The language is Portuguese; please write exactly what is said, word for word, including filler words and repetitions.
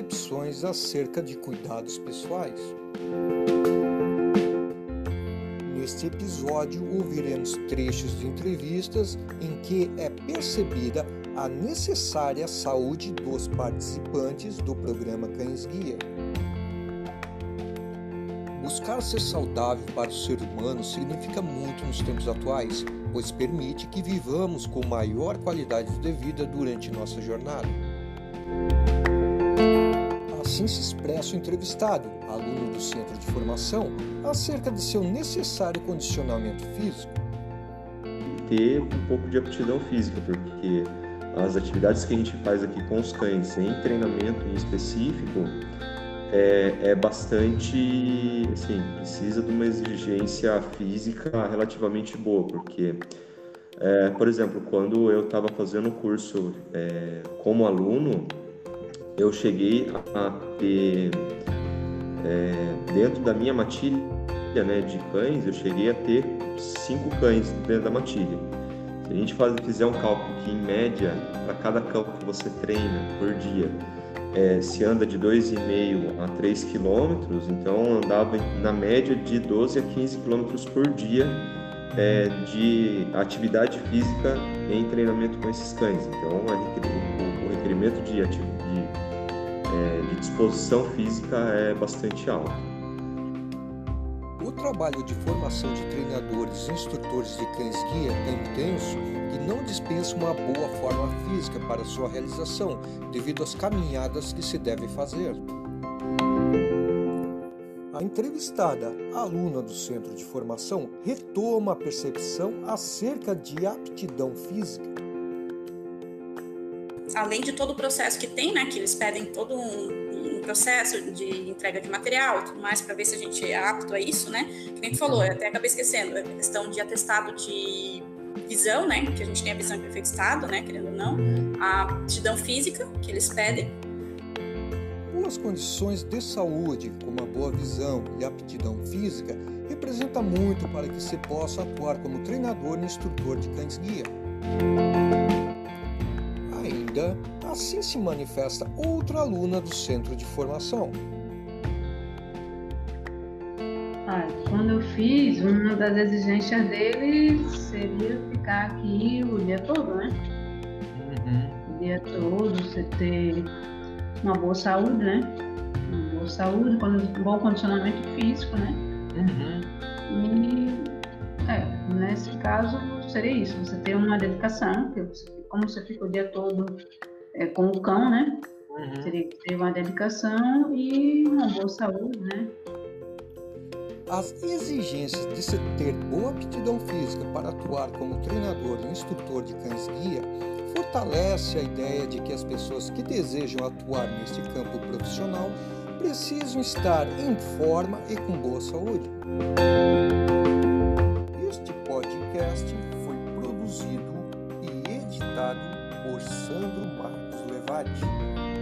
percepções acerca de cuidados pessoais. Neste episódio, ouviremos trechos de entrevistas em que é percebida a necessária saúde dos participantes do programa Cães Guia. Buscar ser saudável para o ser humano significa muito nos tempos atuais, pois permite que vivamos com maior qualidade de vida durante nossa jornada. Assim se expressa o entrevistado, aluno do Centro de Formação, acerca de seu necessário condicionamento físico. Ter um pouco de aptidão física, porque as atividades que a gente faz aqui com os cães em treinamento em específico é, é bastante, assim, precisa de uma exigência física relativamente boa, porque, é, por exemplo, quando eu estava fazendo o curso é, como aluno, eu cheguei a ter, é, dentro da minha matilha, né, de cães, eu cheguei a ter cinco cães dentro da matilha. Se a gente faz, fizer um cálculo que, em média, para cada cão que você treina por dia, é, se anda de dois vírgula cinco a três quilômetros, então andava na média de doze a quinze quilômetros por dia é, de atividade física em treinamento com esses cães. Então, o, o requerimento de atividade de disposição física é bastante alto. O trabalho de formação de treinadores e instrutores de cães-guia é intenso e não dispensa uma boa forma física para sua realização, devido às caminhadas que se devem fazer. A entrevistada, aluna do Centro de Formação, retoma a percepção acerca de aptidão física. Além de todo o processo que tem, né, que eles pedem todo um, um processo de entrega de material e tudo mais, para ver se a gente é apto a isso, né? Que nem tu falou, eu até acabei esquecendo, a questão de atestado de visão, né? Que a gente tem a visão em perfeito estado, né? Querendo ou não, a aptidão física que eles pedem. Boas condições de saúde, como a boa visão e aptidão física, representa muito para que se possa atuar como treinador e instrutor de cães-guia. Ainda assim se manifesta outra aluna do Centro de Formação. Ah, quando eu fiz, uma das exigências dele seria ficar aqui o dia todo, né? Uhum. O dia todo, você ter uma boa saúde, né? Uma boa saúde, um bom condicionamento físico, né? Uhum. E, é, nesse caso, seria isso, você ter uma dedicação, que você como você fica o dia todo é, com o cão, né? Uhum. Teria que ter uma dedicação e uma boa saúde, né? As exigências de se ter boa aptidão física para atuar como treinador e instrutor de cães-guia fortalece a ideia de que as pessoas que desejam atuar neste campo profissional precisam estar em forma e com boa saúde. Este podcast foi produzido por Sandro Marcos Levati.